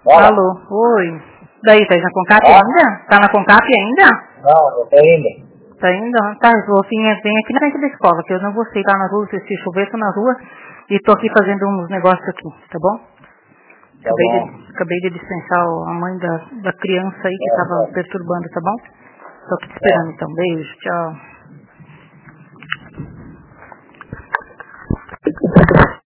Fala. Alô, oi. Daí, tá na Concap ainda? Tá na Concap ainda? Não, eu tô indo. Tá ainda? Tá, eu vou vir aqui na frente da escola, que eu não vou sair lá na rua, se chover, tô na rua e tô aqui fazendo uns negócios aqui, tá bom? Tá bom. Acabei de dispensar a mãe da criança aí que tava perturbando, tá bom? Tô aqui te esperando então. Beijo, tchau.